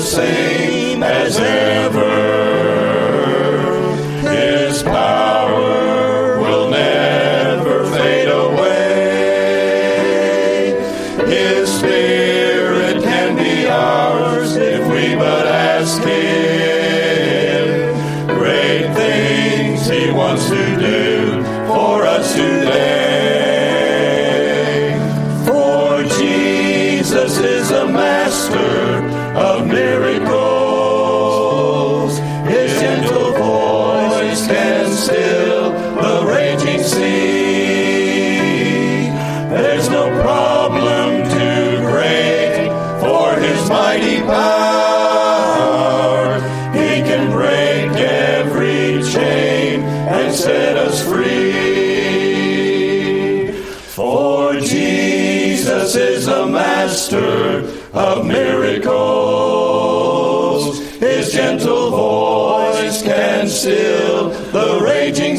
same as ever. His power will never fade away. His Spirit can be ours if we but ask Him. Great things He wants to do for us today. For Jesus is a master of miracles. His gentle voice can still the raging sea. There's no problem too great for His mighty power. He can break every chain and set us free. For Jesus is a master of miracles. His gentle voice can still the raging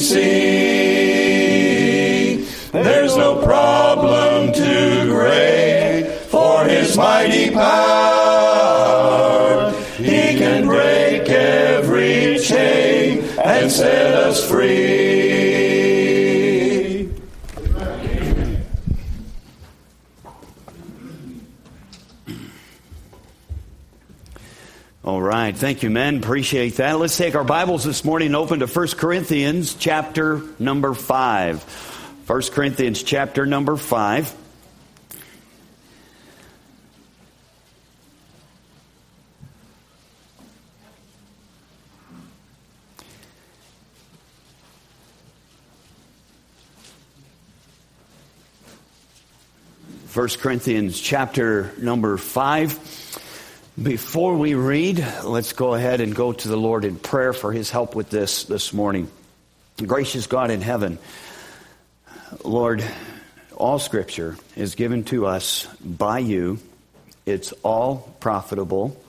sea. There's no problem too great for His mighty power. He can break every chain and set us free. All right. Thank you, men. Appreciate that. Let's take our Bibles this morning and open to 1 Corinthians chapter number 5. 1 Corinthians chapter number 5. First Corinthians chapter number 5. Before we read, let's go ahead and go to the Lord in prayer for His help with this morning. Gracious God in heaven, Lord, all Scripture is given to us by You. It's all profitable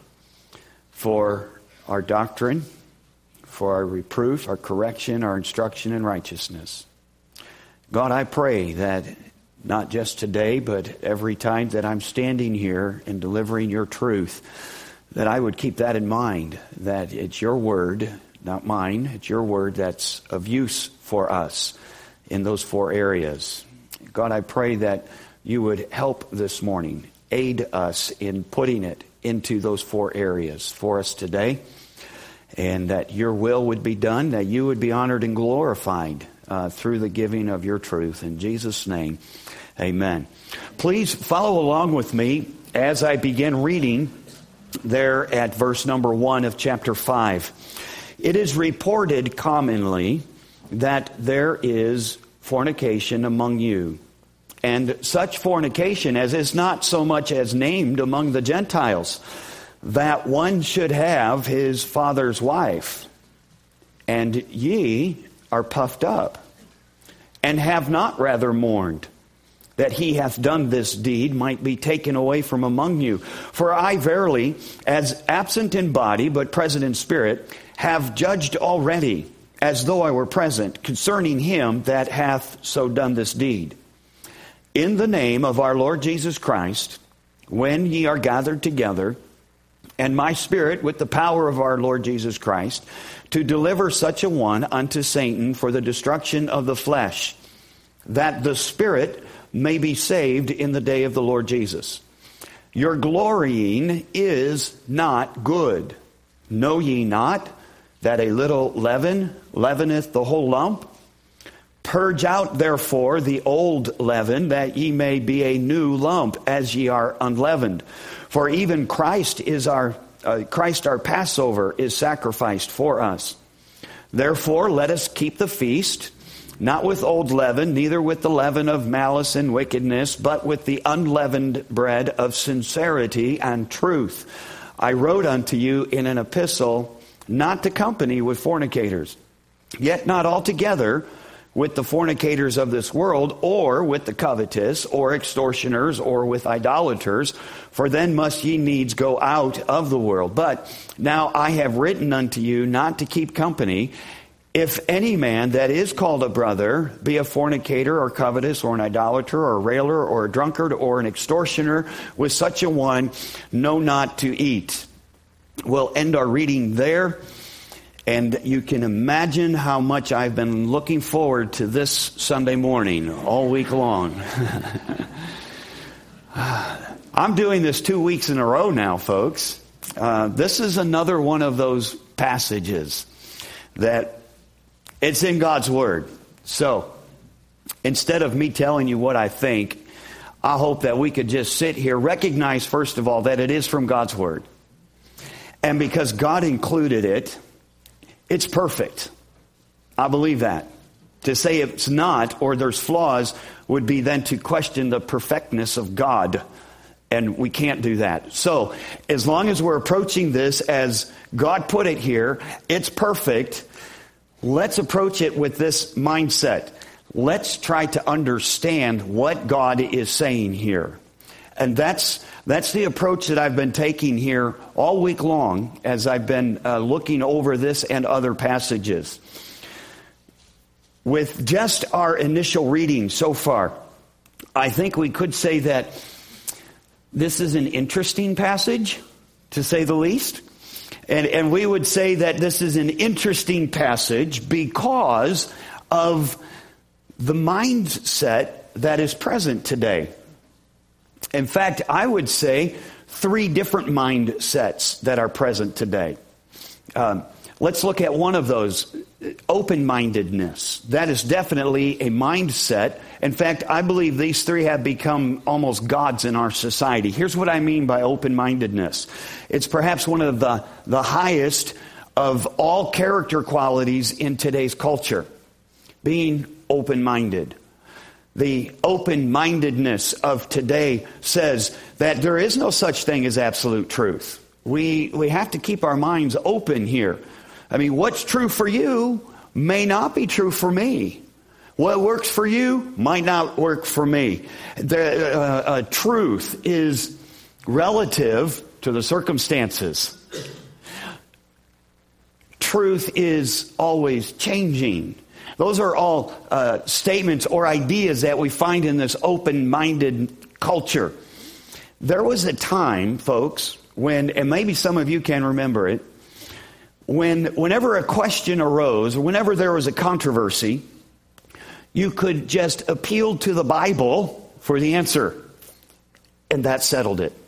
for our doctrine, for our reproof, our correction, our instruction in righteousness. God, I pray that not just today, but every time that I'm standing here and delivering Your truth, that I would keep that in mind, that it's Your word, not mine, it's Your word that's of use for us in those 4 areas. God, I pray that You would help this morning, aid us in putting it into those 4 areas for us today, and that Your will would be done, that You would be honored and glorified through the giving of Your truth. In Jesus' name, amen. Please follow along with me as I begin reading there at verse number 1 of chapter 5. It is reported commonly that there is fornication among you, and such fornication as is not so much as named among the Gentiles, that one should have his father's wife. And ye are puffed up, and have not rather mourned, that he hath done this deed might be taken away from among you. For I verily, as absent in body, but present in spirit, have judged already, as though I were present, concerning him that hath so done this deed. In the name of our Lord Jesus Christ, when ye are gathered together, and my spirit with the power of our Lord Jesus Christ, to deliver such a one unto Satan for the destruction of the flesh, that the spirit may be saved in the day of the Lord Jesus. Your glorying is not good. Know ye not that a little leaven leaveneth the whole lump? Purge out therefore the old leaven, that ye may be a new lump, as ye are unleavened. For even Christ our Passover is sacrificed for us. Therefore let us keep the feast, not with old leaven, neither with the leaven of malice and wickedness, but with the unleavened bread of sincerity and truth. I wrote unto you in an epistle not to company with fornicators, yet not altogether with the fornicators of this world, or with the covetous, or extortioners, or with idolaters, for then must ye needs go out of the world. But now I have written unto you not to keep company, if any man that is called a brother be a fornicator, or covetous, or an idolater, or a railer, or a drunkard, or an extortioner, with such a one know not to eat. we'll end our reading there. And you can imagine how much I've been looking forward to this Sunday morning all week long. I'm doing this 2 weeks in a row now, folks. This is another one of those passages that it's in God's Word. So instead of me telling you what I think, I hope that we could just sit here, recognize, first of all, that it is from God's Word. And because God included it, it's perfect. I believe that. To say it's not, or there's flaws, would be then to question the perfectness of God. And we can't do that. So, as long as we're approaching this as God put it here, it's perfect. Let's approach it with this mindset. Let's try to understand what God is saying here. And that's the approach that I've been taking here all week long as I've been looking over this and other passages. With just our initial reading so far, I think we could say that this is an interesting passage, to say the least. And we would say that this is an interesting passage because of the mindset that is present today. In fact, I would say 3 different mindsets that are present today. Let's look at one of those, open-mindedness. That is definitely a mindset. In fact, I believe these 3 have become almost gods in our society. Here's what I mean by open-mindedness. It's perhaps one of the highest of all character qualities in today's culture, being open-minded. The open-mindedness of today says that there is no such thing as absolute truth. We have to keep our minds open here. I mean, what's true for you may not be true for me. What works for you might not work for me. The truth is relative to the circumstances. Truth is always changing. Those are all statements or ideas that we find in this open-minded culture. There was a time, folks, when, and maybe some of you can remember it, whenever a question arose, or whenever there was a controversy, you could just appeal to the Bible for the answer, and that settled it.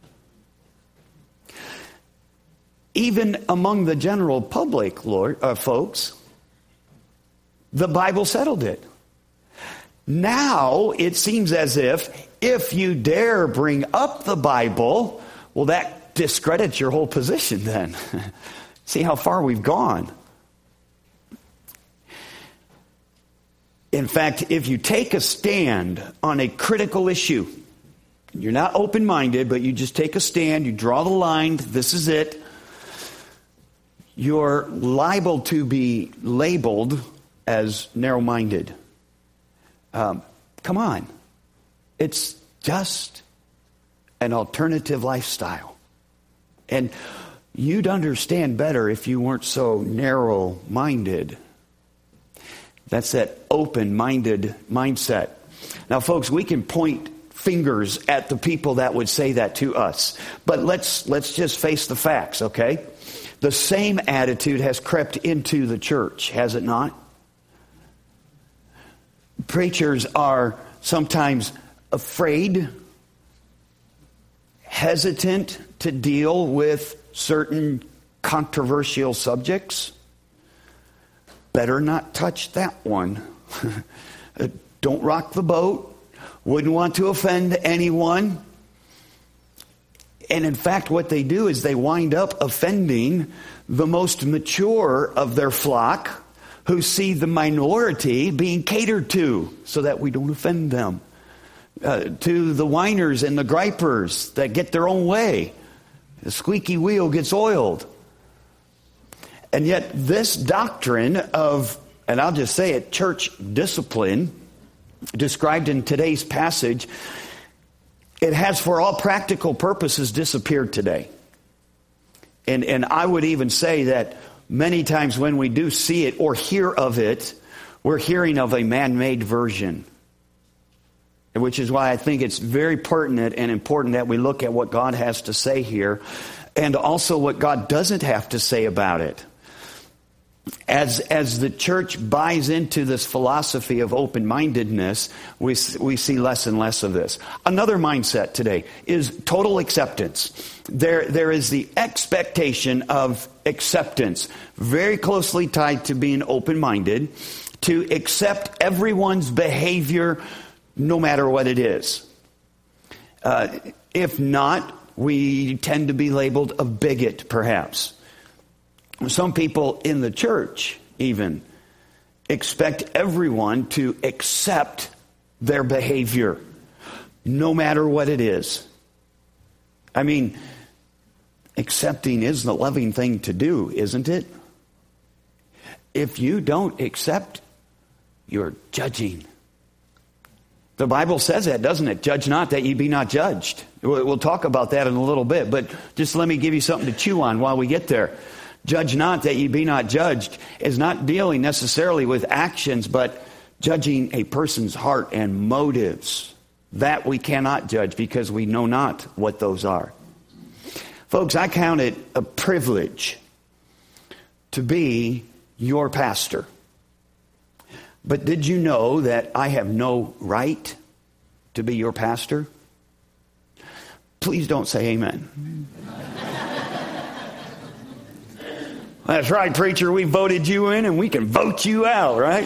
Even among the general public, folks, the Bible settled it. Now it seems as if you dare bring up the Bible, well, that discredits your whole position then. See how far we've gone. In fact, if you take a stand on a critical issue, you're not open-minded, but you just take a stand, you draw the line, this is it, you're liable to be labeled as narrow-minded. Come on. It's just an alternative lifestyle. And you'd understand better if you weren't so narrow-minded. That's that open-minded mindset. Now, folks, we can point fingers at the people that would say that to us. But let's just face the facts, okay? The same attitude has crept into the church, has it not? Preachers are sometimes afraid, hesitant to deal with certain controversial subjects. Better not touch that one. Don't rock the boat. Wouldn't want to offend anyone. And in fact, what they do is they wind up offending the most mature of their flock, who see the minority being catered to so that we don't offend them. To the whiners and the gripers that get their own way. The squeaky wheel gets oiled. And yet this doctrine of, and I'll just say it, church discipline, described in today's passage, it has for all practical purposes disappeared today. And I would even say that many times when we do see it or hear of it, we're hearing of a man-made version. Which is why I think it's very pertinent and important that we look at what God has to say here. and also what God doesn't have to say about it. As the church buys into this philosophy of open-mindedness, we see less and less of this. Another mindset today is total acceptance. There is the expectation of acceptance, very closely tied to being open-minded, to accept everyone's behavior no matter what it is. If not, we tend to be labeled a bigot, perhaps. Some people in the church even expect everyone to accept their behavior, no matter what it is. I mean, accepting is the loving thing to do, isn't it? If you don't accept, you're judging. The Bible says that, doesn't it? Judge not that ye be not judged. We'll talk about that in a little bit, but just let me give you something to chew on while we get there. Judge not that ye be not judged is not dealing necessarily with actions, but judging a person's heart and motives. That we cannot judge because we know not what those are. Folks, I count it a privilege to be your pastor. But did you know that I have no right to be your pastor? Please don't say amen. That's right, preacher. We voted you in and we can vote you out, right?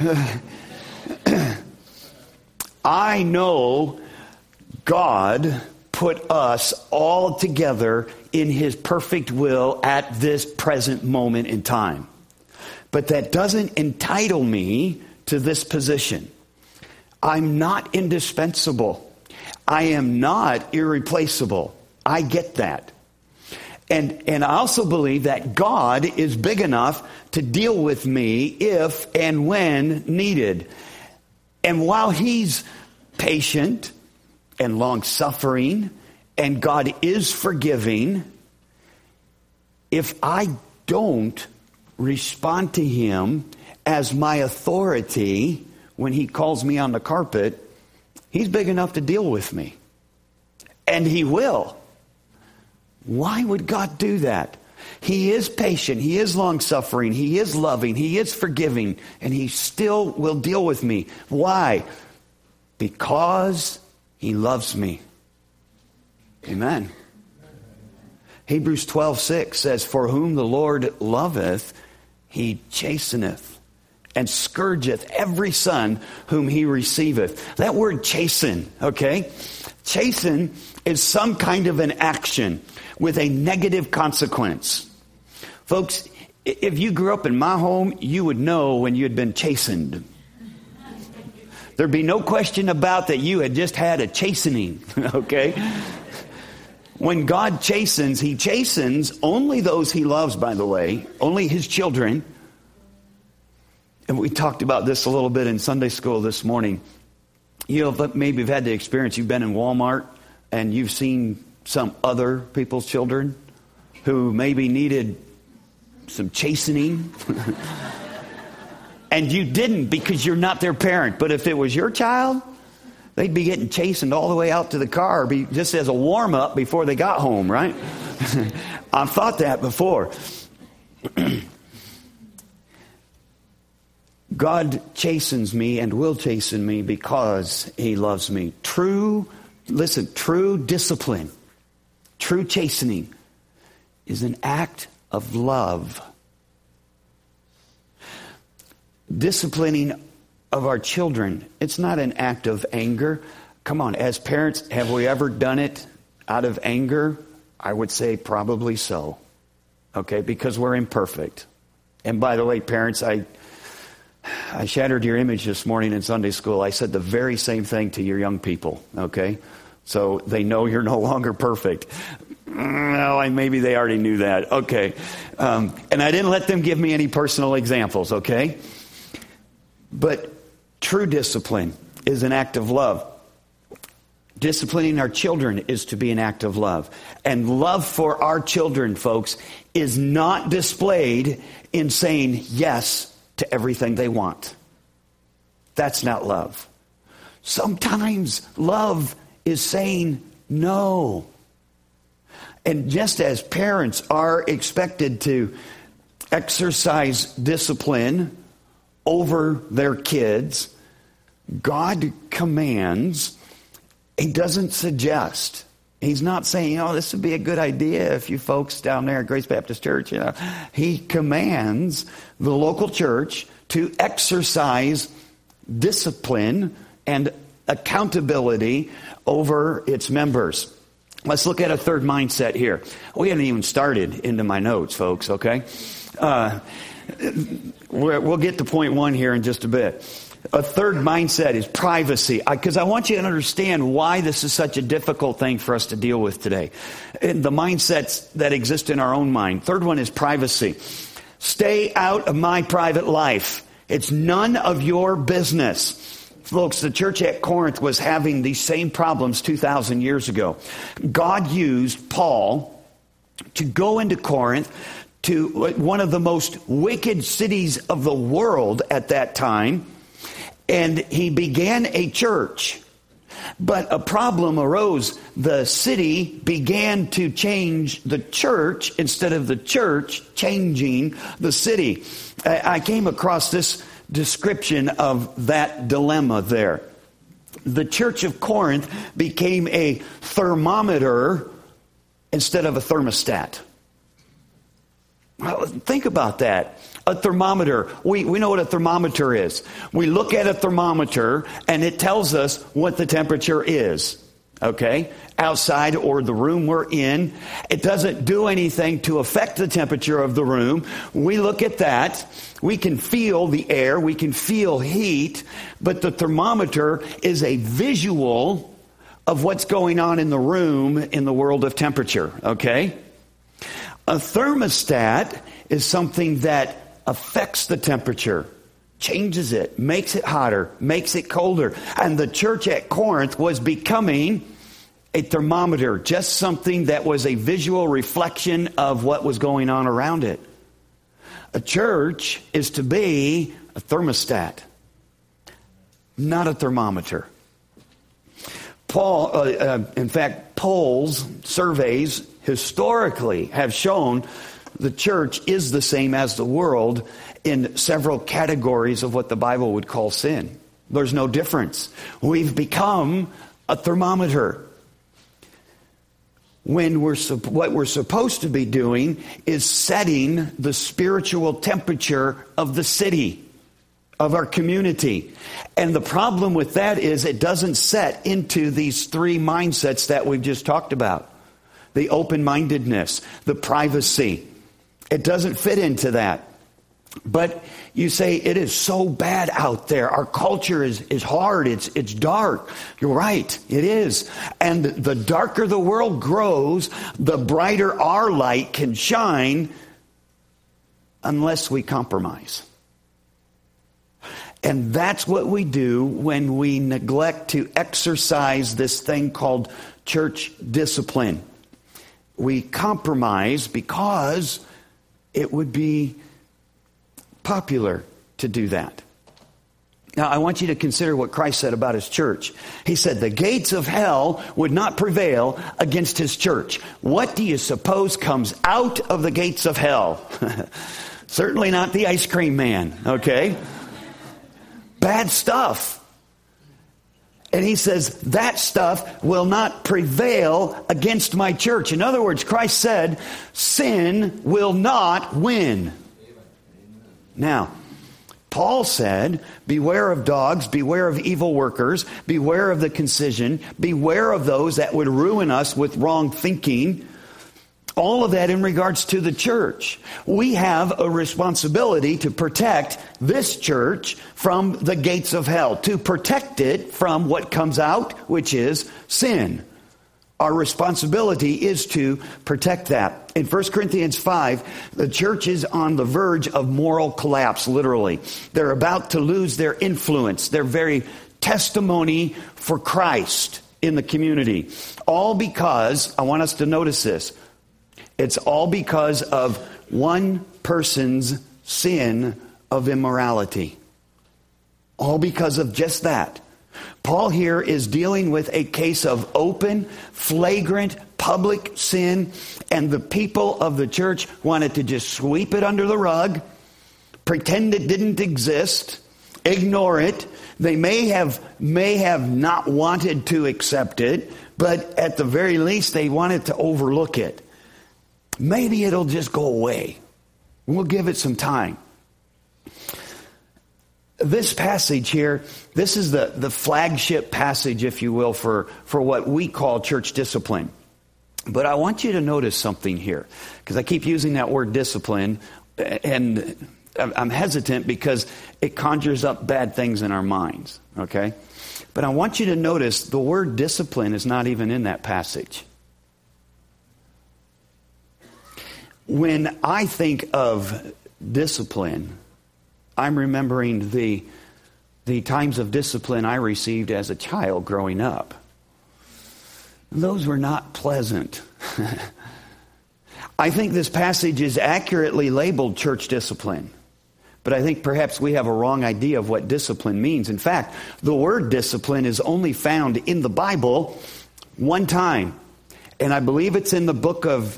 I know God put us all together in His perfect will at this present moment in time. But that doesn't entitle me to this position. I'm not indispensable. I am not irreplaceable. I get that. And I also believe that God is big enough to deal with me if and when needed. And while He's patient and long-suffering, and God is forgiving, if I don't respond to Him as my authority when He calls me on the carpet, He's big enough to deal with me. And He will. Why would God do that? He is patient. He is long-suffering. He is loving. He is forgiving. And He still will deal with me. Why? Because He loves me. Amen. Hebrews 12:6 says, "For whom the Lord loveth, He chasteneth, and scourgeth every son whom He receiveth." That word chasten, okay? Chasten is some kind of an action with a negative consequence. Folks, if you grew up in my home, you would know when you had been chastened. There'd be no question about that you had just had a chastening, okay? When God chastens, He chastens only those He loves, by the way, only His children. And we talked about this a little bit in Sunday school this morning. You know, maybe you've had the experience, you've been in Walmart and you've seen some other people's children who maybe needed some chastening. And you didn't because you're not their parent. But if it was your child, they'd be getting chastened all the way out to the car just as a warm-up before they got home, right? I've thought that before. God chastens me and will chasten me because He loves me. True discipline, true chastening is an act of love. Disciplining of our children, it's not an act of anger. Come on, as parents, have we ever done it out of anger? I would say probably so. Okay, because we're imperfect. And by the way, parents, I shattered your image this morning in Sunday school. I said the very same thing to your young people, okay? So they know you're no longer perfect. Well, maybe they already knew that. Okay. And I didn't let them give me any personal examples, okay? But true discipline is an act of love. Disciplining our children is to be an act of love. And love for our children, folks, is not displayed in saying yes to everything they want. That's not love. Sometimes love is saying no. And just as parents are expected to exercise discipline over their kids, God commands. He doesn't suggest. He's not saying, this would be a good idea if you folks down there at Grace Baptist Church, He commands the local church to exercise discipline and accountability over its members. Let's look at a third mindset here. We haven't even started into my notes, folks, okay? We'll get to point one here in just a bit. A third mindset is privacy, because I want you to understand why this is such a difficult thing for us to deal with today. And the mindsets that exist in our own mind. Third one is privacy. Stay out of my private life. It's none of your business. Folks, the church at Corinth was having these same problems 2,000 years ago. God used Paul to go into Corinth, to one of the most wicked cities of the world at that time, and he began a church. But a problem arose. The city began to change the church instead of the church changing the city. I came across this description of that dilemma there. The church of Corinth became a thermometer instead of a thermostat. Well, think about that. A thermometer. We know what a thermometer is. We look at a thermometer and it tells us what the temperature is. Okay? Outside or the room we're in. It doesn't do anything to affect the temperature of the room. We look at that. We can feel the air. We can feel heat. But the thermometer is a visual of what's going on in the room in the world of temperature. Okay? A thermostat is something that affects the temperature, changes it, makes it hotter, makes it colder. And the church at Corinth was becoming a thermometer, just something that was a visual reflection of what was going on around it. A church is to be a thermostat, not a thermometer. In fact, polls, surveys, historically have shown the church is the same as the world in several categories of what the Bible would call sin. There's no difference. We've become a thermometer. When what we're supposed to be doing is setting the spiritual temperature of the city, of our community. And the problem with that is it doesn't set into these three mindsets that we've just talked about. The open-mindedness, the privacy. It doesn't fit into that. But you say, it is so bad out there. Our culture is hard. It's dark. You're right. It is. And the darker the world grows, the brighter our light can shine unless we compromise. And that's what we do when we neglect to exercise this thing called church discipline. We compromise because it would be popular to do that. Now, I want you to consider what Christ said about his church. He said the gates of hell would not prevail against his church. What do you suppose comes out of the gates of hell? Certainly not the ice cream man, okay? Bad stuff. And he says, that stuff will not prevail against my church. In other words, Christ said, sin will not win. Now, Paul said, beware of dogs, beware of evil workers, beware of the concision, beware of those that would ruin us with wrong thinking. All of that in regards to the church. We have a responsibility to protect this church from the gates of hell, to protect it from what comes out, which is sin. Our responsibility is to protect that. In 1 Corinthians 5, the church is on the verge of moral collapse, literally. They're about to lose their influence, their very testimony for Christ in the community. All because, I want us to notice this, it's all because of one person's sin of immorality. All because of just that. Paul here is dealing with a case of open, flagrant, public sin, and the people of the church wanted to just sweep it under the rug, pretend it didn't exist, ignore it. They may have not wanted to accept it, but at the very least they wanted to overlook it. Maybe it'll just go away. We'll give it some time. This passage here, this is the flagship passage, if you will, for what we call church discipline. But I want you to notice something here, because I keep using that word discipline, and I'm hesitant because it conjures up bad things in our minds, okay? But I want you to notice the word discipline is not even in that passage. When I think of discipline, I'm remembering the times of discipline I received as a child growing up. Those were not pleasant. I think this passage is accurately labeled church discipline. But I think perhaps we have a wrong idea of what discipline means. In fact, the word discipline is only found in the Bible one time. And I believe it's in the book of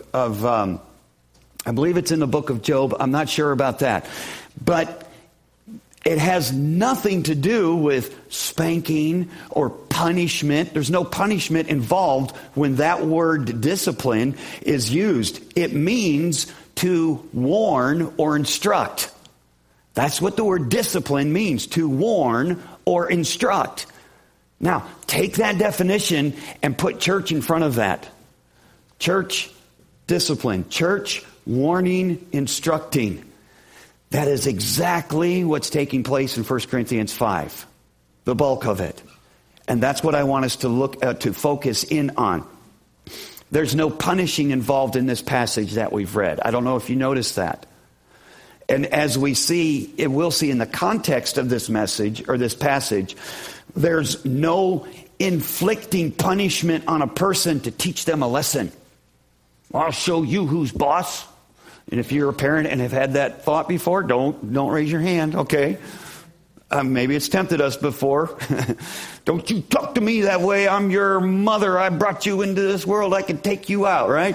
Job. I'm not sure about that. But it has nothing to do with spanking or punishment. There's no punishment involved when that word discipline is used. It means to warn or instruct. That's what the word discipline means, to warn or instruct. Now, take that definition and put church in front of that. Church discipline, church warning, instructing. That is exactly what's taking place in 1 Corinthians 5, the bulk of it. And that's what I want us to look at, to focus in on. There's no punishing involved in this passage that we've read. I don't know if you noticed that. And as we'll see in the context of this message or this passage, there's no inflicting punishment on a person to teach them a lesson. I'll show you who's boss. And if you're a parent and have had that thought before, don't raise your hand, okay? Maybe it's tempted us before. Don't you talk to me that way. I'm your mother. I brought you into this world. I can take you out, right?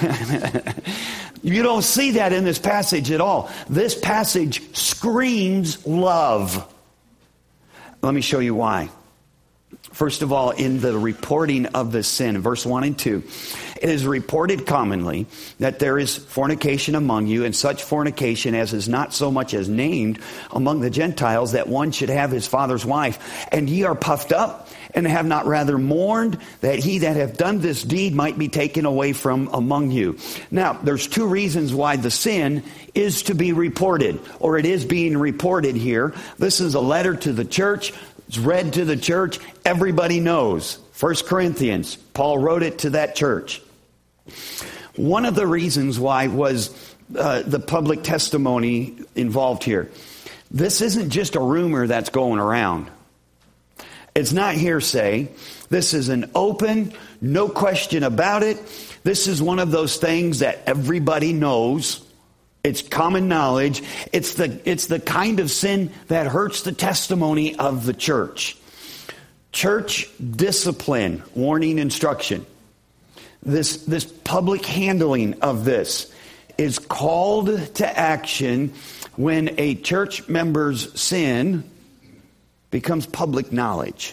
You don't see that in this passage at all. This passage screams love. Let me show you why. First of all, in the reporting of the sin, in verse 1 and 2, it is reported commonly that there is fornication among you, and such fornication as is not so much as named among the Gentiles, that one should have his father's wife. And ye are puffed up, and have not rather mourned, that he that hath done this deed might be taken away from among you. Now, there's two reasons why the sin is to be reported, or it is being reported here. This is a letter to the church. It's read to the church. Everybody knows. 1 Corinthians, Paul wrote it to that church. One of the reasons why was the public testimony involved here. This isn't just a rumor that's going around. It's not hearsay. This is an open, no question about it. This is one of those things that everybody knows. It's common knowledge. It's the kind of sin that hurts the testimony of the church. Church discipline, warning, instruction. This public handling of this is called to action when a church member's sin becomes public knowledge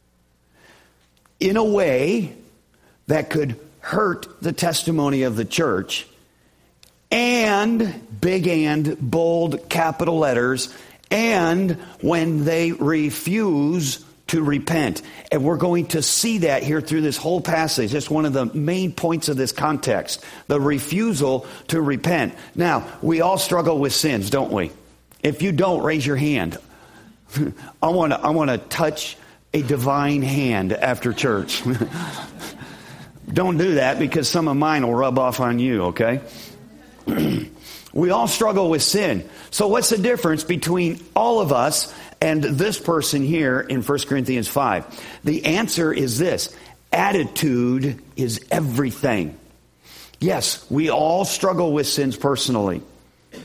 in a way that could hurt the testimony of the church, and big and bold capital letters, and when they refuse to repent. And we're going to see that here through this whole passage. That's one of the main points of this context, the refusal to repent. Now, we all struggle with sins, don't we? If you don't, raise your hand. I want to touch a divine hand after church. Don't do that, because some of mine will rub off on you, okay? We all struggle with sin. So what's the difference between all of us and this person here in 1 Corinthians 5? The answer is this: attitude is everything. Yes, we all struggle with sins personally.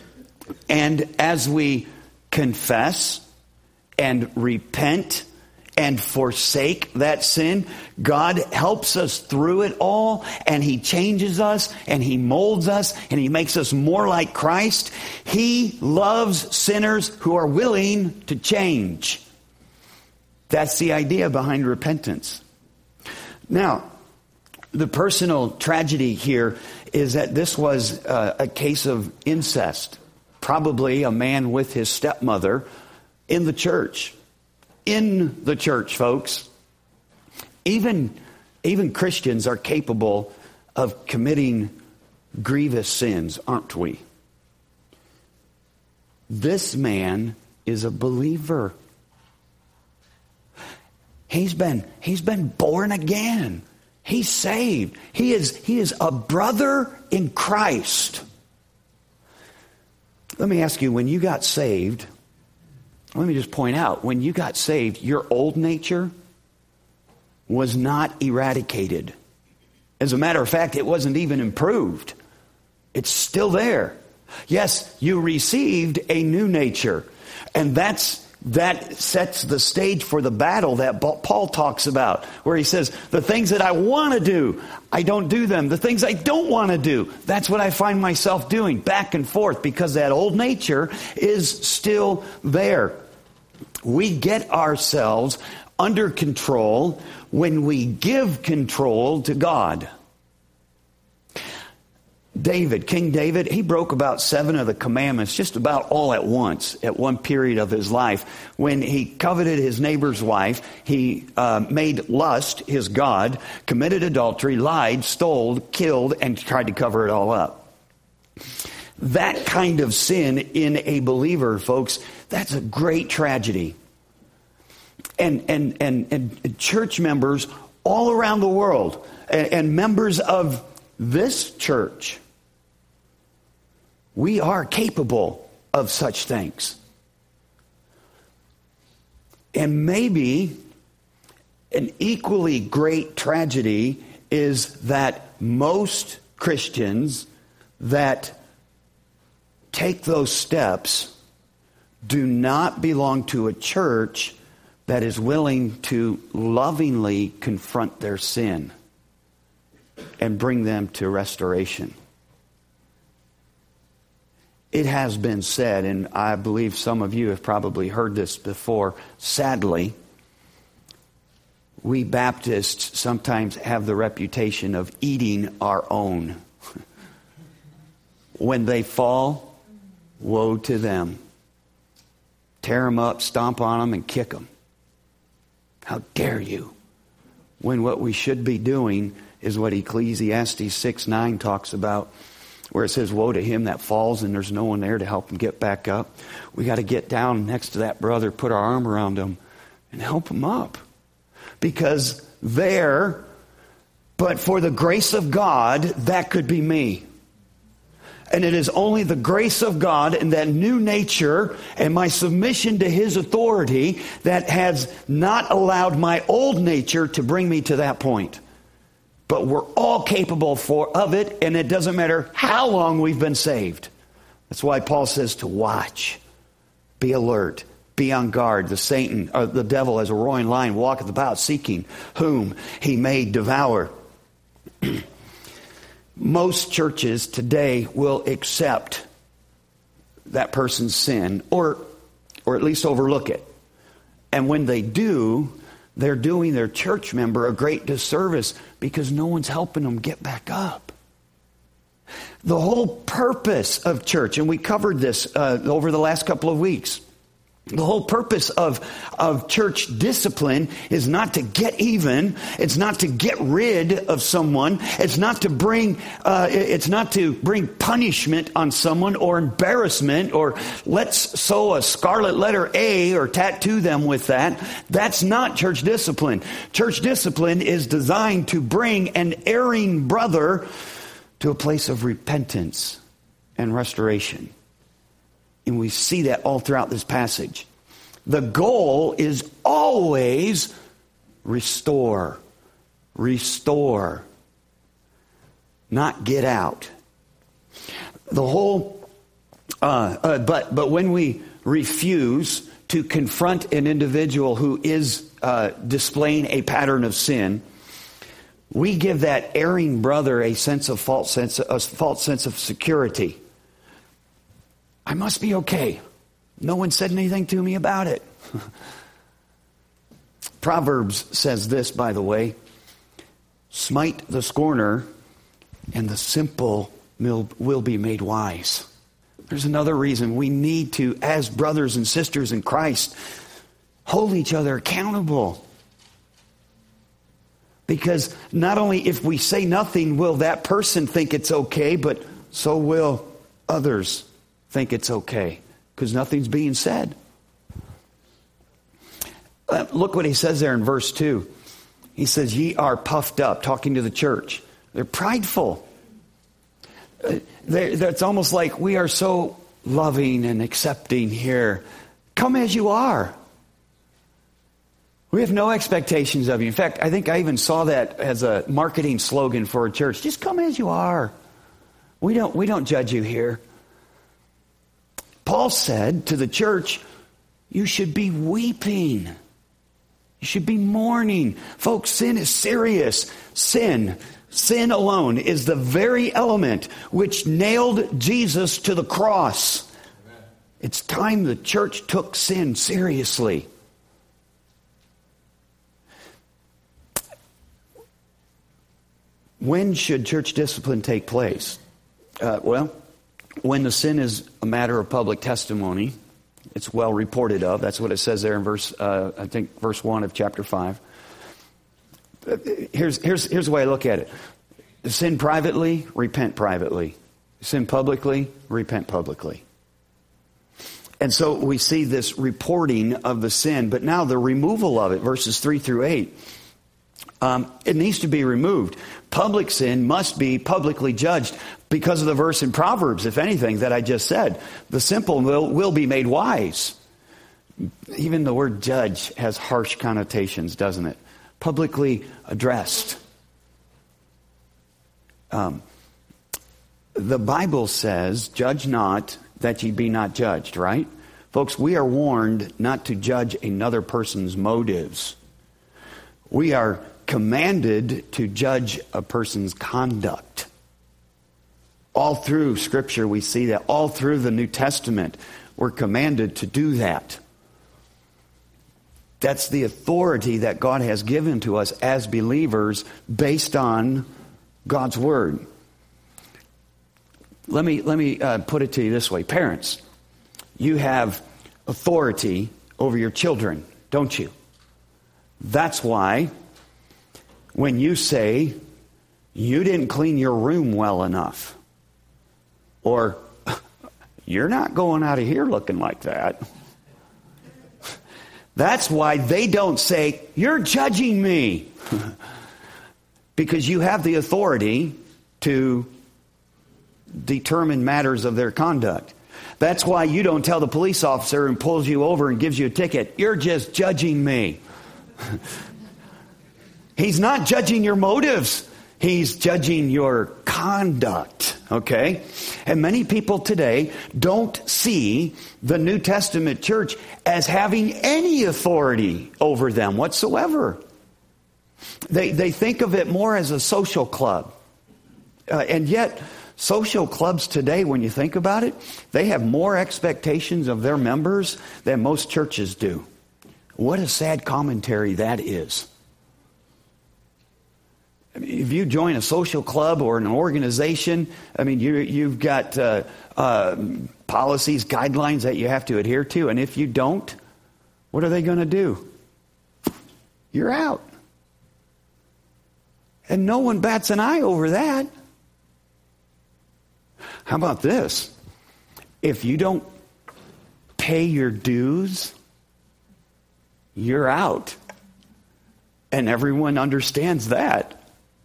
And as we confess and repent and forsake that sin, God helps us through it all, and He changes us, and He molds us, and He makes us more like Christ. He loves sinners who are willing to change. That's the idea behind repentance. Now, the personal tragedy here is that this was a case of incest. Probably a man with his stepmother in the church. In the church, folks. Even Christians are capable of committing grievous sins, aren't we? This man is a believer. He's been born again. He's saved. He is a brother in Christ. Let me ask you, when you got saved, let me just point out, when you got saved, your old nature was not eradicated. As a matter of fact, it wasn't even improved. It's still there. Yes, you received a new nature. And that sets the stage for the battle that Paul talks about, where he says, the things that I want to do, I don't do them. The things I don't want to do, that's what I find myself doing, back and forth, because that old nature is still there. We get ourselves under control when we give control to God. King David, he broke about 7 of the commandments just about all at once at one period of his life. When he coveted his neighbor's wife, he made lust his god, committed adultery, lied, stole, killed, and tried to cover it all up. That kind of sin in a believer, folks, that's a great tragedy. And church members all around the world, and members of this church, we are capable of such things. And maybe an equally great tragedy is that most Christians that take those steps do not belong to a church that is willing to lovingly confront their sin and bring them to restoration. It has been said, and I believe some of you have probably heard this before, sadly, we Baptists sometimes have the reputation of eating our own. When they fall, woe to them. Tear them up, stomp on them, and kick them. How dare you? When what we should be doing is what Ecclesiastes 6:9 talks about, where it says, woe to him that falls and there's no one there to help him get back up. We got to get down next to that brother, put our arm around him, and help him up. Because but for the grace of God, that could be me. And it is only the grace of God and that new nature and my submission to His authority that has not allowed my old nature to bring me to that point. But we're all capable of it, and it doesn't matter how long we've been saved. That's why Paul says to watch, be alert, be on guard. The devil as a roaring lion walketh about, seeking whom he may devour. Most churches today will accept that person's sin, or at least overlook it. And when they do, they're doing their church member a great disservice because no one's helping them get back up. The whole purpose of church, and we covered this over the last couple of weeks, the whole purpose of church discipline is not to get even. It's not to get rid of someone. It's not to bring punishment on someone or embarrassment or let's sew a scarlet letter A or tattoo them with that. That's not church discipline. Church discipline is designed to bring an erring brother to a place of repentance and restoration. And we see that all throughout this passage. The goal is always restore. Restore. Not get out. The whole, but when we refuse to confront an individual who is displaying a pattern of sin, we give that erring brother a false sense of security. I must be okay. No one said anything to me about it. Proverbs says this, by the way: smite the scorner, and the simple will be made wise. There's another reason we need to, as brothers and sisters in Christ, hold each other accountable. Because not only if we say nothing will that person think it's okay, but so will others think it's okay, because nothing's being said. Look what he says there in verse 2. He says, ye are puffed up, talking to the church. They're prideful. It's almost like we are so loving and accepting here. Come as you are. We have no expectations of you. In fact, I think I even saw that as a marketing slogan for a church. Just come as you are. We don't judge you here. Paul said to the church, you should be weeping. You should be mourning. Folks, sin is serious. Sin alone is the very element which nailed Jesus to the cross. Amen. It's time the church took sin seriously. When should church discipline take place? When the sin is a matter of public testimony, it's well reported of. That's what it says there in verse 1 of chapter 5. Here's the way I look at it. Sin privately, repent privately. Sin publicly, repent publicly. And so we see this reporting of the sin, but now the removal of it, verses 3 through 8. It needs to be removed. Public sin must be publicly judged because of the verse in Proverbs, if anything, that I just said. The simple will be made wise. Even the word judge has harsh connotations, doesn't it? Publicly addressed. The Bible says, judge not that ye be not judged, right? Folks, we are warned not to judge another person's motives. We are commanded to judge a person's conduct. All through Scripture we see that. All through the New Testament we're commanded to do that. That's the authority that God has given to us as believers based on God's Word. Let me put it to you this way. Parents, you have authority over your children, don't you? That's why when you say, you didn't clean your room well enough, or you're not going out of here looking like that, that's why they don't say, you're judging me. Because you have the authority to determine matters of their conduct. That's why you don't tell the police officer and pulls you over and gives you a ticket, you're just judging me. He's not judging your motives. He's judging your conduct. Okay? And many people today don't see the New Testament church as having any authority over them whatsoever. They think of it more as a social club. And yet, social clubs today, when you think about it, they have more expectations of their members than most churches do. What a sad commentary that is. If you join a social club or an organization, I mean, you've got policies, guidelines that you have to adhere to. And if you don't, what are they going to do? You're out. And no one bats an eye over that. How about this? If you don't pay your dues, you're out. And everyone understands that.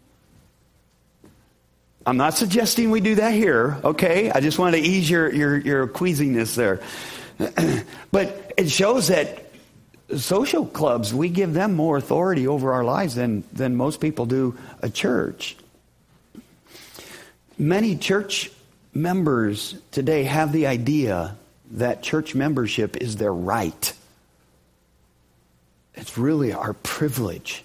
I'm not suggesting we do that here, okay? I just want to ease your queasiness there. But it shows that social clubs, we give them more authority over our lives than most people do a church. Many church members today have the idea that church membership is their right. It's really our privilege.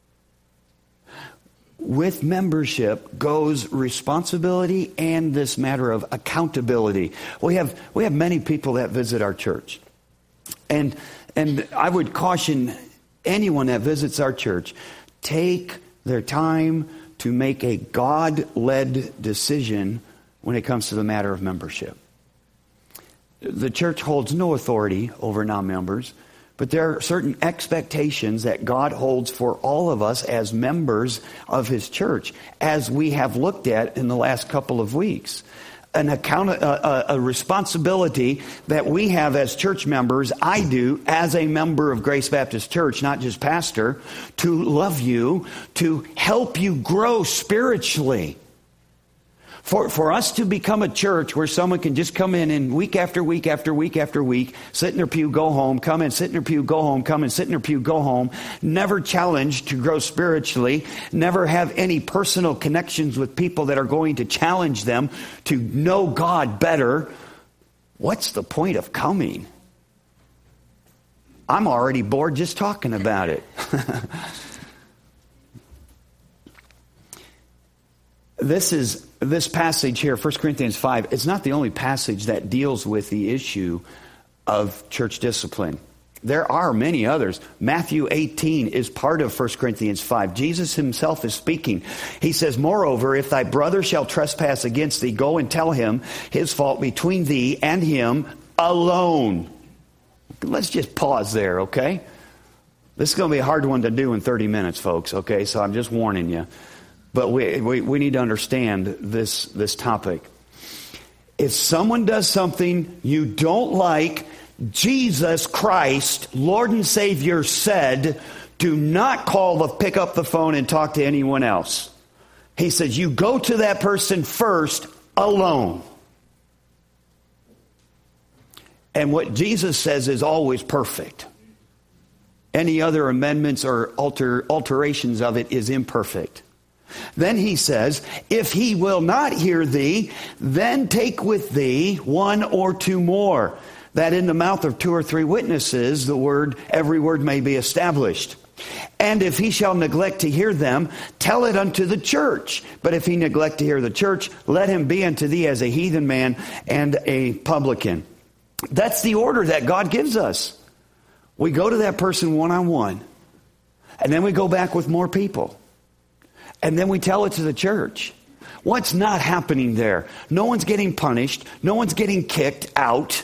With membership goes responsibility and this matter of accountability. We have many people that visit our church. And I would caution anyone that visits our church, take their time to make a God-led decision when it comes to the matter of membership. The church holds no authority over non-members, but there are certain expectations that God holds for all of us as members of His church, as we have looked at in the last couple of weeks. A responsibility that we have as church members, I do as a member of Grace Baptist Church, not just pastor, to love you, to help you grow spiritually. For us to become a church where someone can just come in and week after week after week after week, sit in their pew, go home, come and sit in their pew, go home, come and sit in their pew, go home, never challenged to grow spiritually, never have any personal connections with people that are going to challenge them to know God better, what's the point of coming? I'm already bored just talking about it. This passage here, 1 Corinthians 5, it's not the only passage that deals with the issue of church discipline. There are many others. Matthew 18 is part of 1 Corinthians 5. Jesus himself is speaking. He says, "Moreover, if thy brother shall trespass against thee, go and tell him his fault between thee and him alone." Let's just pause there, okay? This is going to be a hard one to do in 30 minutes, folks, okay? So I'm just warning you. But we need to understand this topic. If someone does something you don't like, Jesus Christ, Lord and Savior, said, do not pick up the phone and talk to anyone else. He says, you go to that person first alone. And what Jesus says is always perfect. Any other amendments or alterations of it is imperfect. Then he says, if he will not hear thee, then take with thee one or two more, that in the mouth of two or three witnesses every word may be established. And if he shall neglect to hear them, tell it unto the church. But if he neglect to hear the church, let him be unto thee as a heathen man and a publican. That's the order that God gives us. We go to that person one-on-one, and then we go back with more people. And then we tell it to the church. What's not happening there? No one's getting punished. No one's getting kicked out.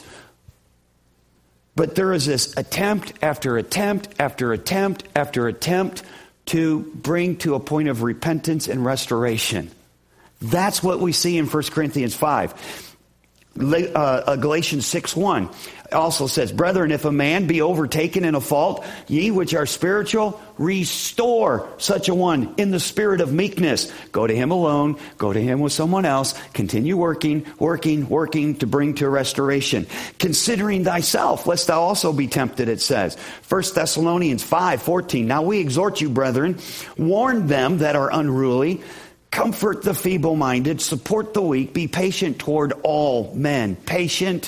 But there is this attempt after attempt after attempt after attempt to bring to a point of repentance and restoration. That's what we see in 1 Corinthians 5. Galatians 6:1 also says, brethren, if a man be overtaken in a fault, ye which are spiritual, restore such a one in the spirit of meekness. Go to him alone, go to him with someone else, continue working to bring to restoration. Considering thyself, lest thou also be tempted, it says. 1 Thessalonians 5:14, now we exhort you, brethren, warn them that are unruly, comfort the feeble-minded, support the weak, be patient toward all men. Patient.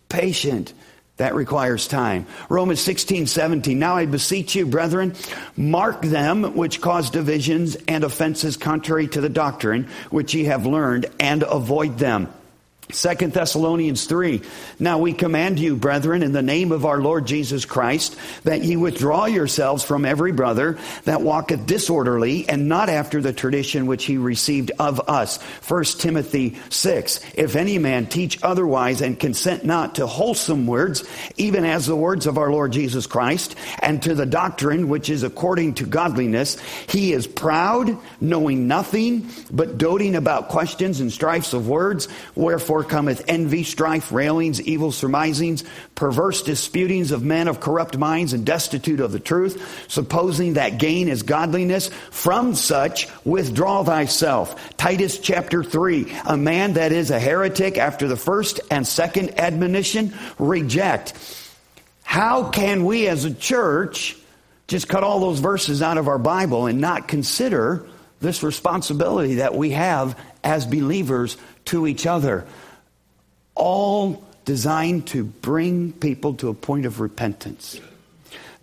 That requires time. Romans 16:17, now I beseech you, brethren, mark them which cause divisions and offenses contrary to the doctrine which ye have learned, and avoid them. 2 Thessalonians 3, now we command you, brethren, in the name of our Lord Jesus Christ, that ye withdraw yourselves from every brother that walketh disorderly, and not after the tradition which he received of us. 1 Timothy 6, if any man teach otherwise, and consent not to wholesome words, even as the words of our Lord Jesus Christ, and to the doctrine which is according to godliness, he is proud, knowing nothing, but doting about questions and strifes of words, wherefore cometh envy, strife, railings, evil surmisings, perverse disputings of men of corrupt minds and destitute of the truth, supposing that gain is godliness. From such withdraw thyself. Titus chapter 3, a man that is a heretic after the first and second admonition, reject. How can we as a church just cut all those verses out of our Bible and not consider this responsibility that we have as believers to each other? All designed to bring people to a point of repentance.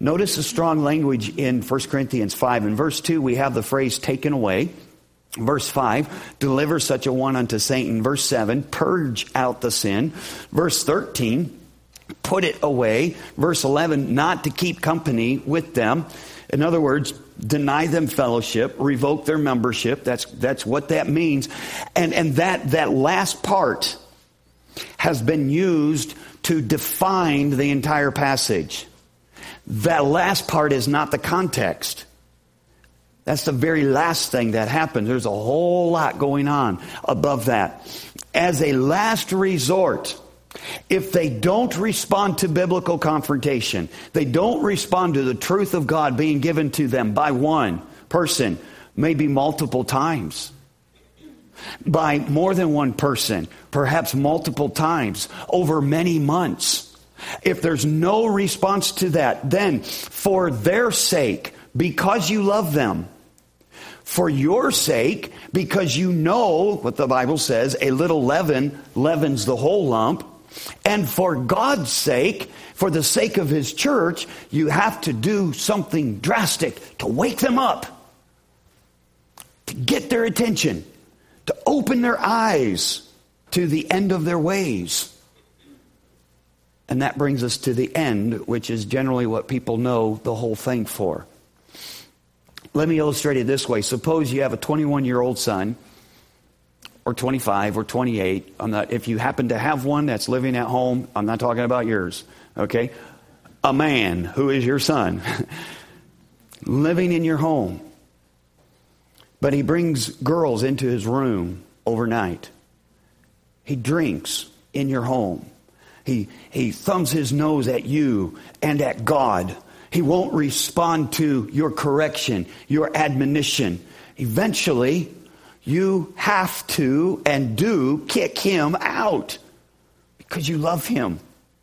Notice the strong language in 1 Corinthians 5. In verse 2, we have the phrase taken away. Verse 5, deliver such a one unto Satan. Verse 7, purge out the sin. Verse 13, put it away. Verse 11, not to keep company with them. In other words, deny them fellowship, revoke their membership. That's what that means. And that last part has been used to define the entire passage. That last part is not the context. That's the very last thing that happens. There's a whole lot going on above that. As a last resort, if they don't respond to biblical confrontation, they don't respond to the truth of God being given to them by one person, maybe multiple times, by more than one person, perhaps multiple times, over many months. If there's no response to that, then for their sake, because you love them, for your sake, because you know what the Bible says, a little leaven leavens the whole lump, and for God's sake, for the sake of His church, you have to do something drastic to wake them up, to get their attention, to open their eyes to the end of their ways. And that brings us to the end, which is generally what people know the whole thing for. Let me illustrate it this way. Suppose you have a 21-year-old son, or 25, or 28. If you happen to have one that's living at home, I'm not talking about yours, okay? A man who is your son, living in your home. But he brings girls into his room overnight. He drinks in your home. He thumbs his nose at you and at God. He won't respond to your correction, your admonition. Eventually, you have to and do kick him out because you love him.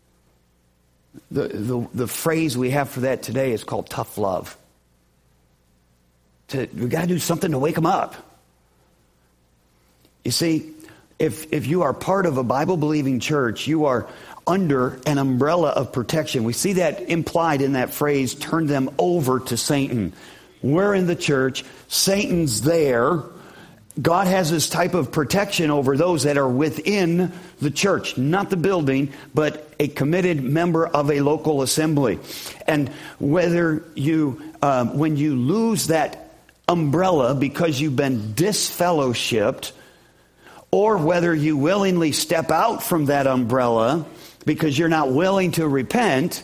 The phrase we have for that today is called tough love. We've got to do something to wake him up. You see, if you are part of a Bible-believing church, you are under an umbrella of protection. We see that implied in that phrase, turn them over to Satan. We're in the church. Satan's there. God has this type of protection over those that are within the church, not the building, but a committed member of a local assembly. And whether you, when you lose that umbrella because you've been disfellowshipped, or whether you willingly step out from that umbrella because you're not willing to repent,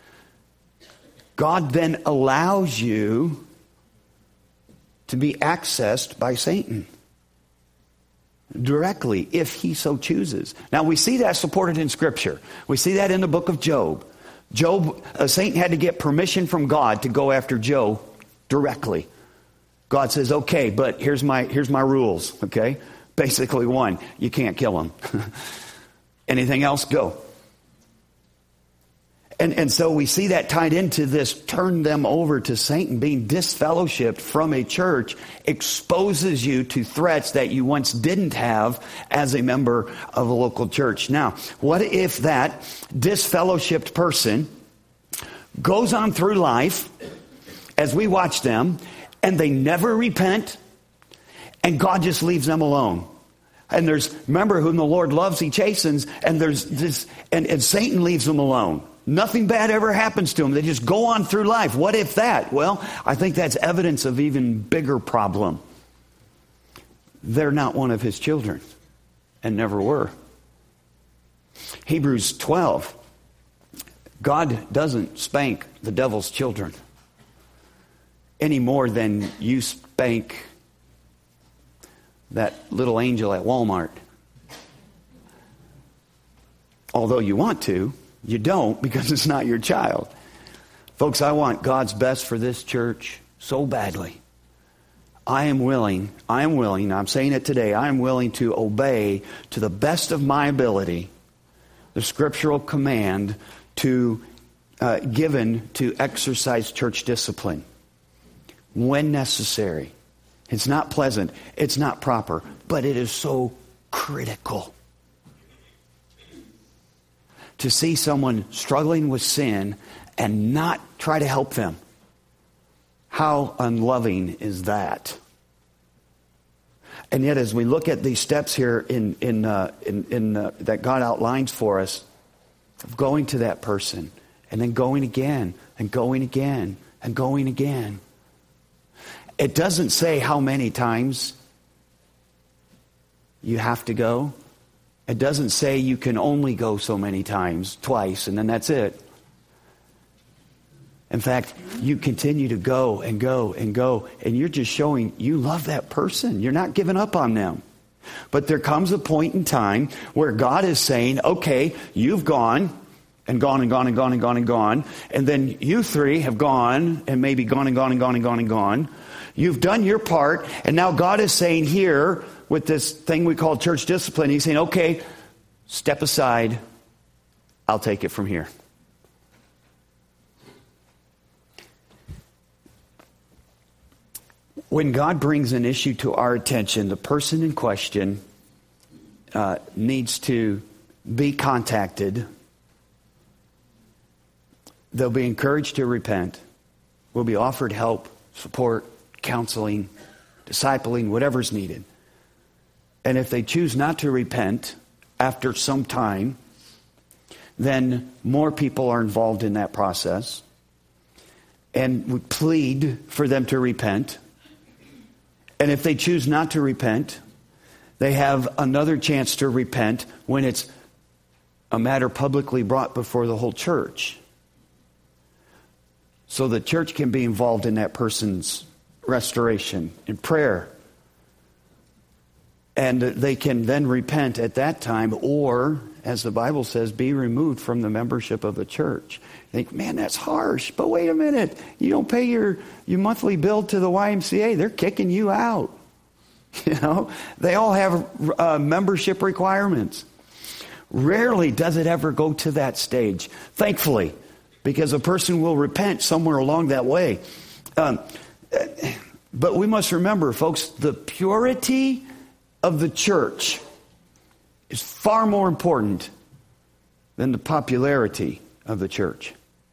God then allows you to be accessed by Satan directly, if he so chooses. Now, we see that supported in Scripture. We see that in the book of Job. Satan had to get permission from God to go after Job directly. God says, okay, but here's my rules, okay? Basically, one, you can't kill him. Anything else, go. And so we see that tied into this turn them over to Satan. Being disfellowshipped from a church exposes you to threats that you once didn't have as a member of a local church. Now, what if that disfellowshipped person goes on through life, as we watch them, and they never repent, and God just leaves them alone? And remember, whom the Lord loves, he chastens, and there's this, and Satan leaves them alone. Nothing bad ever happens to them. They just go on through life. What if that? Well, I think that's evidence of even bigger problem. They're not one of his children, and never were. Hebrews 12. God doesn't spank the devil's children any more than you spank that little angel at Walmart. Although you want to, you don't, because it's not your child. Folks, I want God's best for this church so badly. I am willing, I'm saying it today, I am willing to obey to the best of my ability the scriptural command given to exercise church discipline when necessary. It's not pleasant, it's not proper, but it is so critical. To see someone struggling with sin and not try to help them. How unloving is that? And yet, as we look at these steps here that God outlines for us, of going to that person, and then going again, and going again, and going again. It doesn't say how many times you have to go. It doesn't say you can only go so many times, twice, and then that's it. In fact, you continue to go and go and go, and you're just showing you love that person. You're not giving up on them. But there comes a point in time where God is saying, okay, you've gone and gone and gone and gone and gone and gone, and then you three have gone and maybe gone and gone and gone and gone and gone. You've done your part, and now God is saying here, with this thing we call church discipline, He's saying, okay, step aside. I'll take it from here. When God brings an issue to our attention, the person in question needs to be contacted. They'll be encouraged to repent. Will be offered help, support, counseling, discipling, whatever's needed. And if they choose not to repent after some time, then more people are involved in that process. And we plead for them to repent. And if they choose not to repent, they have another chance to repent when it's a matter publicly brought before the whole church. So the church can be involved in that person's restoration in prayer. And they can then repent at that time, or, as the Bible says, be removed from the membership of the church. You think, man, that's harsh. But wait a minute. You don't pay your monthly bill to the YMCA. They're kicking you out. You know, they all have membership requirements. Rarely does it ever go to that stage, thankfully, because a person will repent somewhere along that way. But we must remember, folks, the purity of the church is far more important than the popularity of the church.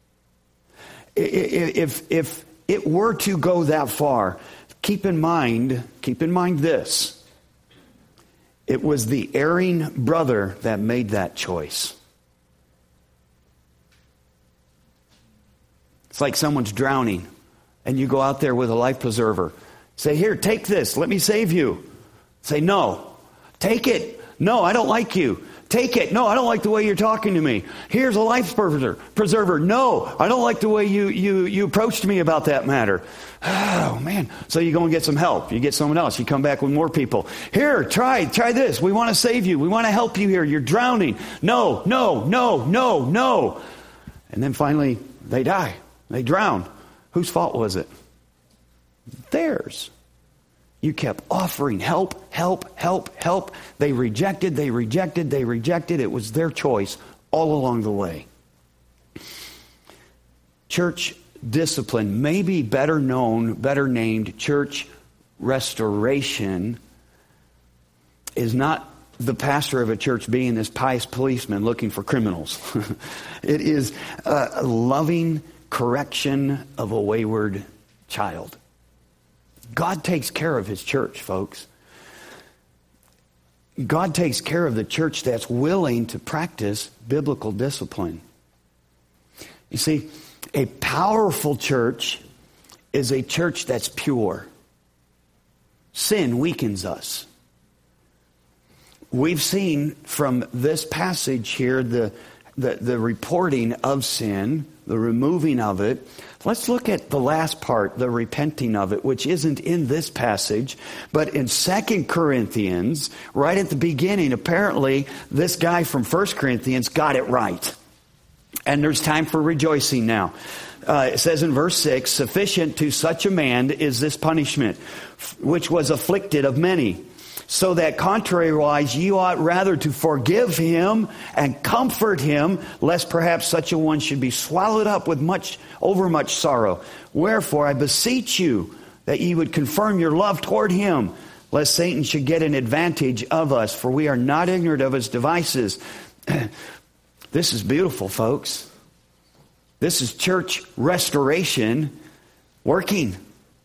If it were to go that far, keep in mind this. It was the erring brother that made that choice. It's like someone's drowning, and you go out there with a life preserver. Say, here, take this. Let me save you. Say, no. Take it. No, I don't like you. Take it. No, I don't like the way you're talking to me. Here's a life preserver. No, I don't like the way you approached me about that matter. Oh, man. So you go and get some help. You get someone else. You come back with more people. Here, try this. We want to save you. We want to help you here. You're drowning. No. And then finally, they die. They drown. Whose fault was it? Theirs. You kept offering help. They rejected. It was their choice all along the way. Church discipline, maybe better named church restoration, is not the pastor of a church being this pious policeman looking for criminals. It is a loving correction of a wayward child. God takes care of His church, folks. God takes care of the church that's willing to practice biblical discipline. You see, a powerful church is a church that's pure. Sin weakens us. We've seen from this passage here the reporting of sin, the removing of it. Let's look at the last part, the repenting of it, which isn't in this passage, but in 2 Corinthians, right at the beginning, apparently this guy from 1 Corinthians got it right. And there's time for rejoicing now. It says in verse 6, sufficient to such a man is this punishment, which was afflicted of many. So that contrariwise ye ought rather to forgive him and comfort him, lest perhaps such a one should be swallowed up with overmuch sorrow. Wherefore I beseech you that ye would confirm your love toward him, lest Satan should get an advantage of us, for we are not ignorant of his devices. This is beautiful, folks. This is church restoration working.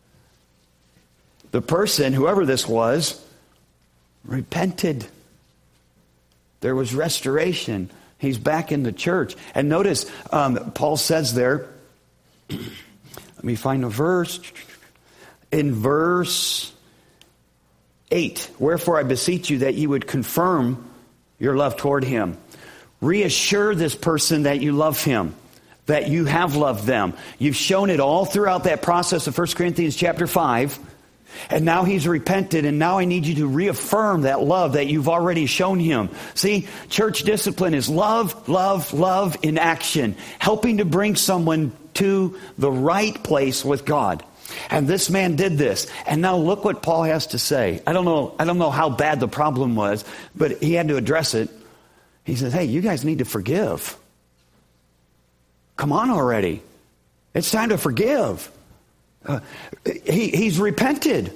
The person, whoever this was, repented. There was restoration. He's back in the church. And notice, Paul says there, let me find a verse. In verse 8, wherefore I beseech you that you would confirm your love toward him. Reassure this person that you love him, that you have loved them. You've shown it all throughout that process of 1 Corinthians chapter 5. And now he's repented, and now I need you to reaffirm that love that you've already shown him. See, church discipline is love, love, love in action, helping to bring someone to the right place with God. And this man did this. And now look what Paul has to say. I don't know how bad the problem was, but he had to address it. He says, hey, you guys need to forgive. Come on already. It's time to forgive. He's repented.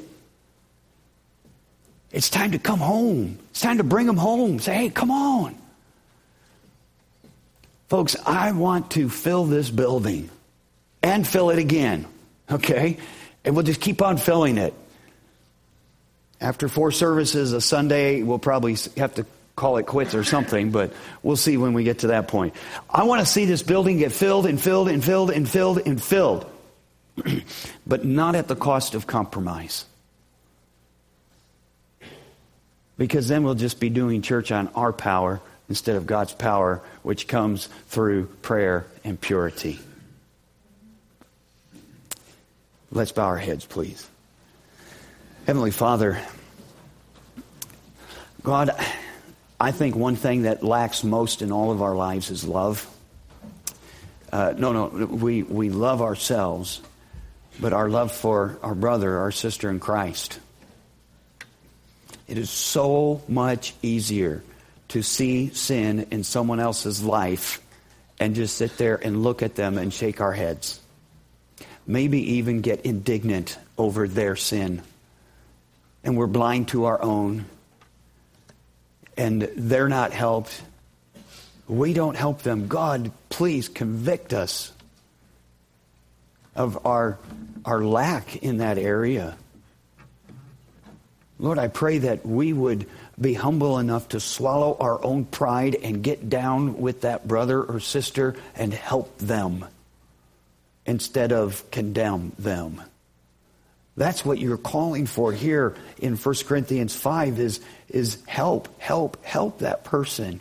It's time to come home. It's time to bring him home. Say, hey, come on. Folks, I want to fill this building and fill it again. Okay? And we'll just keep on filling it. After 4 services a Sunday, we'll probably have to call it quits or something, but we'll see when we get to that point. I want to see this building get filled and filled and filled and filled and filled. But not at the cost of compromise. Because then we'll just be doing church on our power instead of God's power, which comes through prayer and purity. Let's bow our heads, please. Heavenly Father, God, I think one thing that lacks most in all of our lives is love. We love ourselves, but our love for our brother, our sister in Christ. It is so much easier to see sin in someone else's life and just sit there and look at them and shake our heads. Maybe even get indignant over their sin. And we're blind to our own. And they're not helped. We don't help them. God, please convict us of our lack in that area. Lord, I pray that we would be humble enough to swallow our own pride and get down with that brother or sister and help them instead of condemn them. That's what you're calling for here in 1 Corinthians 5 is help that person.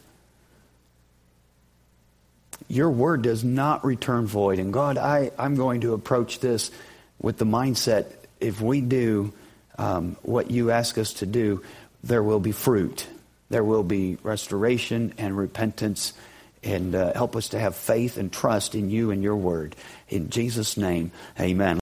Your word does not return void. And God, I'm going to approach this with the mindset, if we do what you ask us to do, there will be fruit. There will be restoration and repentance. And help us to have faith and trust in you and your word. In Jesus' name, amen.